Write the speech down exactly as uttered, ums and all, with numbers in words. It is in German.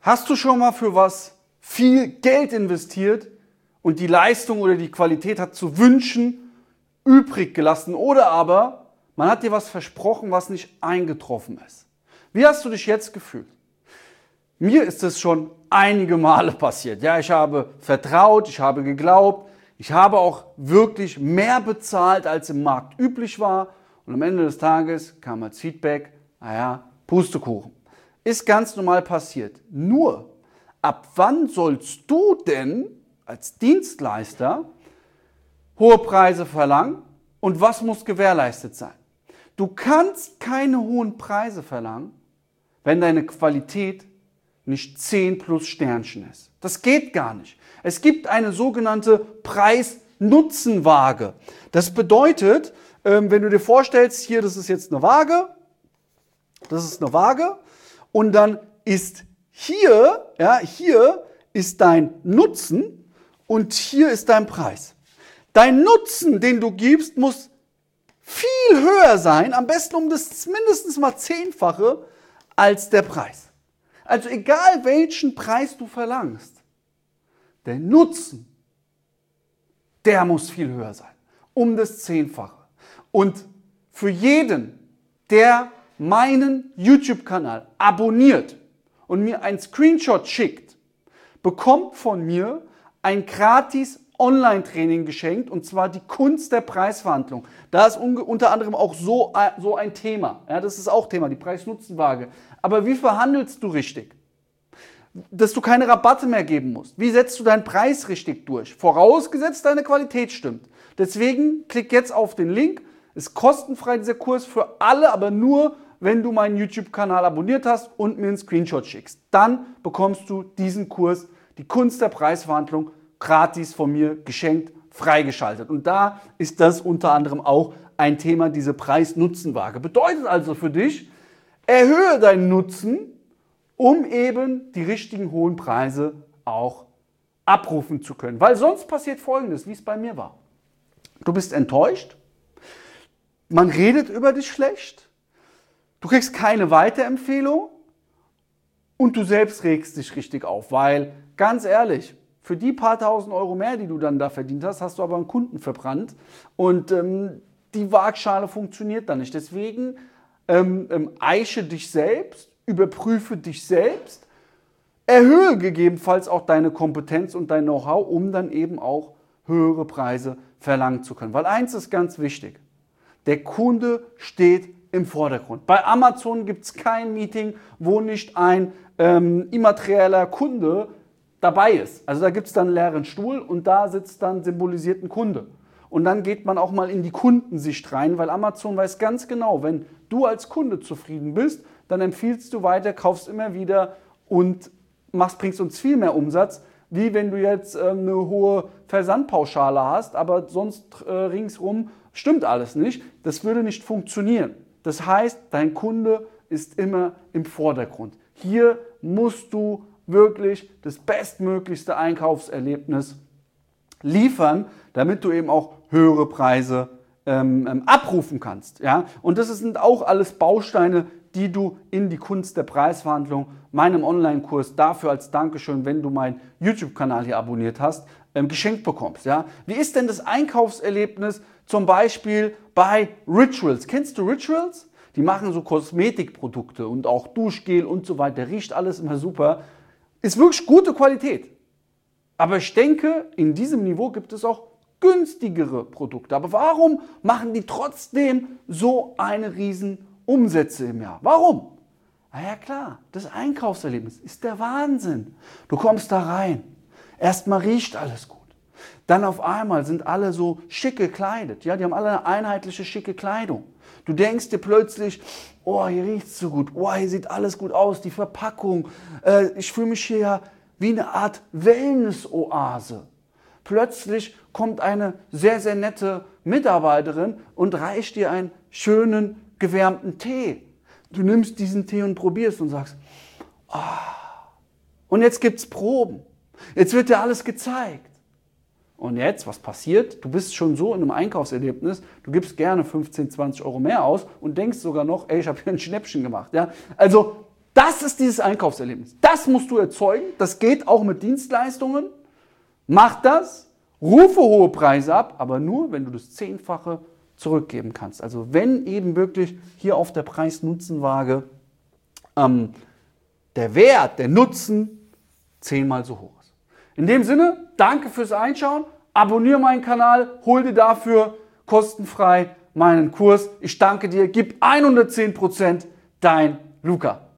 Hast du schon mal für was viel Geld investiert und die Leistung oder die Qualität hat zu wünschen übrig gelassen oder aber man hat dir was versprochen, was nicht eingetroffen ist? Wie hast du dich jetzt gefühlt? Mir ist es schon einige Male passiert. Ja, ich habe vertraut, ich habe geglaubt, ich habe auch wirklich mehr bezahlt, als im Markt üblich war. Und am Ende des Tages kam als Feedback, naja, Pustekuchen. Ist ganz normal passiert. Nur, ab wann sollst du denn als Dienstleister hohe Preise verlangen und was muss gewährleistet sein? Du kannst keine hohen Preise verlangen, wenn deine Qualität nicht zehn plus Sternchen ist. Das geht gar nicht. Es gibt eine sogenannte Preis-Nutzen-Waage. Das bedeutet, wenn du dir vorstellst, hier, das ist jetzt eine Waage, das ist eine Waage und dann ist hier, ja, hier ist dein Nutzen und hier ist dein Preis. Dein Nutzen, den du gibst, muss viel höher sein, am besten um das mindestens mal zehnfache als der Preis. Also egal welchen Preis du verlangst, der Nutzen, der muss viel höher sein, um das zehnfache. Und für jeden, der meinen YouTube-Kanal abonniert und mir einen Screenshot schickt, bekommt von mir ein gratis Online-Training geschenkt, und zwar die Kunst der Preisverhandlung. Da ist unter anderem auch so, so ein Thema. Ja, das ist auch Thema, die Preis-Nutzen-Waage. Aber wie verhandelst du richtig? Dass du keine Rabatte mehr geben musst. Wie setzt du deinen Preis richtig durch? Vorausgesetzt, deine Qualität stimmt. Deswegen klick jetzt auf den Link. Ist kostenfrei dieser Kurs für alle, aber nur, wenn du meinen YouTube-Kanal abonniert hast und mir einen Screenshot schickst. Dann bekommst du diesen Kurs, die Kunst der Preisverhandlung, gratis von mir geschenkt, freigeschaltet. Und da ist das unter anderem auch ein Thema, diese Preis-Nutzen-Waage. Bedeutet also für dich, erhöhe deinen Nutzen, um eben die richtigen hohen Preise auch abrufen zu können. Weil sonst passiert Folgendes, wie es bei mir war. Du bist enttäuscht, man redet über dich schlecht, du kriegst keine Weiterempfehlung und du selbst regst dich richtig auf, weil, ganz ehrlich, für die paar tausend Euro mehr, die du dann da verdient hast, hast du aber einen Kunden verbrannt und ähm, die Waagschale funktioniert dann nicht. Deswegen ähm, ähm, eiche dich selbst, überprüfe dich selbst, erhöhe gegebenenfalls auch deine Kompetenz und dein Know-how, um dann eben auch höhere Preise verlangen zu können. Weil eins ist ganz wichtig, der Kunde steht im Vordergrund. Bei Amazon gibt es kein Meeting, wo nicht ein ähm, immaterieller Kunde dabei ist. Also da gibt es dann einen leeren Stuhl und da sitzt dann symbolisiert ein Kunde. Und dann geht man auch mal in die Kundensicht rein, weil Amazon weiß ganz genau, wenn du als Kunde zufrieden bist, dann empfiehlst du weiter, kaufst immer wieder und machst, bringst uns viel mehr Umsatz, wie wenn du jetzt äh, eine hohe Versandpauschale hast, aber sonst äh, ringsrum stimmt alles nicht. Das würde nicht funktionieren. Das heißt, dein Kunde ist immer im Vordergrund. Hier musst du wirklich das bestmöglichste Einkaufserlebnis liefern, damit du eben auch höhere Preise ähm, ähm, abrufen kannst. Ja? Und das sind auch alles Bausteine, die du in die Kunst der Preisverhandlung, meinem Online-Kurs, dafür als Dankeschön, wenn du meinen YouTube-Kanal hier abonniert hast, ähm, geschenkt bekommst. Ja? Wie ist denn das Einkaufserlebnis zum Beispiel bei Rituals? Kennst du Rituals? Die machen so Kosmetikprodukte und auch Duschgel und so weiter. Riecht alles immer super. Ist wirklich gute Qualität. Aber ich denke, in diesem Niveau gibt es auch günstigere Produkte. Aber warum machen die trotzdem so eine riesen Umsätze im Jahr? Warum? Na ja klar, das Einkaufserlebnis ist der Wahnsinn. Du kommst da rein, erstmal riecht alles gut. Dann auf einmal sind alle so schick gekleidet. Ja, die haben alle eine einheitliche schicke Kleidung. Du denkst dir plötzlich, oh, hier riecht es so gut, oh, hier sieht alles gut aus, die Verpackung. Äh, ich fühle mich hier ja wie eine Art Wellness-Oase. Plötzlich kommt eine sehr, sehr nette Mitarbeiterin und reicht dir einen schönen, gewärmten Tee. Du nimmst diesen Tee und probierst und sagst, ah. Und jetzt gibt's Proben. Jetzt wird dir alles gezeigt. Und jetzt, was passiert? Du bist schon so in einem Einkaufserlebnis, du gibst gerne fünfzehn, zwanzig Euro mehr aus und denkst sogar noch, ey, ich habe hier ein Schnäppchen gemacht. Ja? Also Das ist dieses Einkaufserlebnis. Das musst du erzeugen. Das geht auch mit Dienstleistungen. Mach das. Rufe hohe Preise ab, aber nur, wenn du das Zehnfache zurückgeben kannst. Also wenn eben wirklich hier auf der Preis-Nutzen-Waage ähm, der Wert, der Nutzen zehnmal so hoch ist. In dem Sinne, danke fürs Einschauen. Abonniere meinen Kanal, hol dir dafür kostenfrei meinen Kurs. Ich danke dir, gib hundertzehn Prozent, dein Luca.